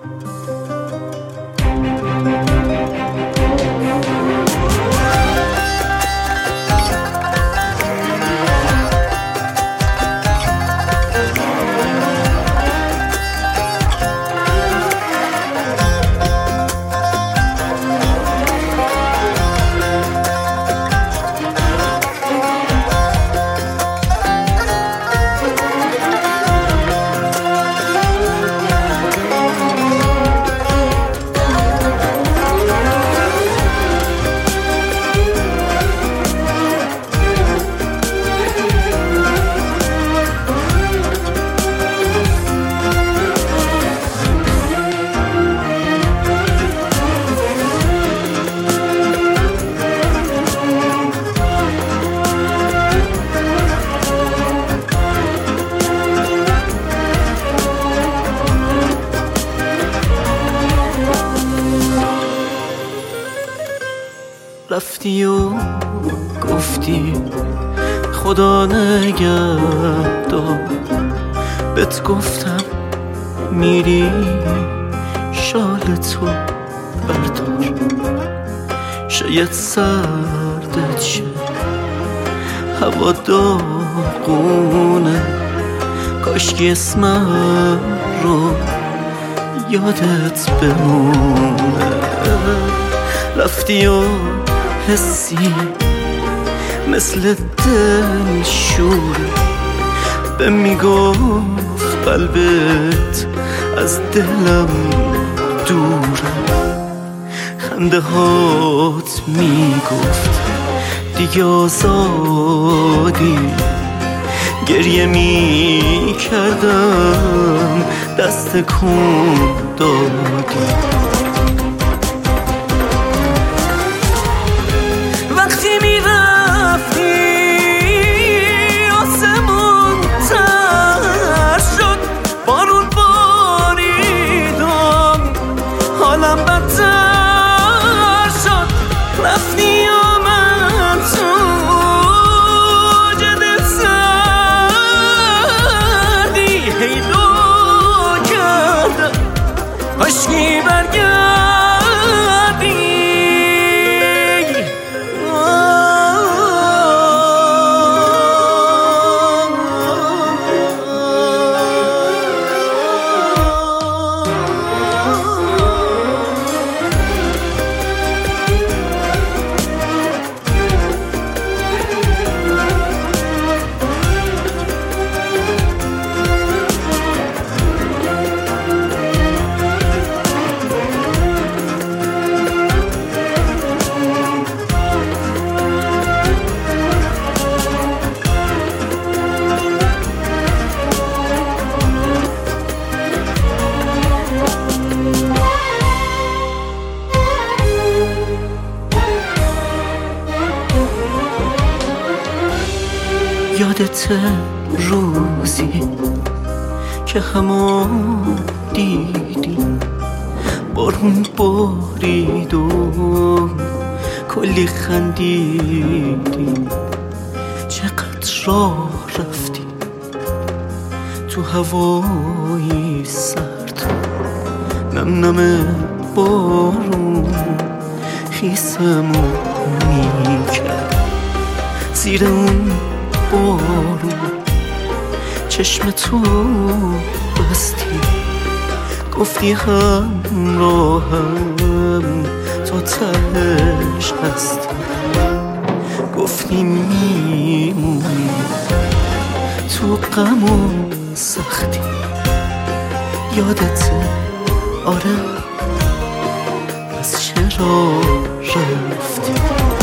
رفتی و گفتی خدا نگهدار، بهت گفتم میری شال تو بردار، شاید سردت شه هوا داغونه، کاشکی اسمم رو یادت بمونه. رفتی و حسی مثل دل شوره، به میگفت قلبت از دلم دوره، خنده هات میگفت دیگه آزادی، گریه میکردم دست کن دادی. عشقی برگردی یادت روزی که همو دیدیم، بارون بارید و کلی خندیدیم، چقدر راه رفتیم تو هوای سرد، نم نم بارون خیسمو میکرد، زیر اون بارون چشم تو بستی، گفتی همراهم تا تهش هستی، گفتی میمونی تو غم و سختی. یادت آره، پس چرا رفتی؟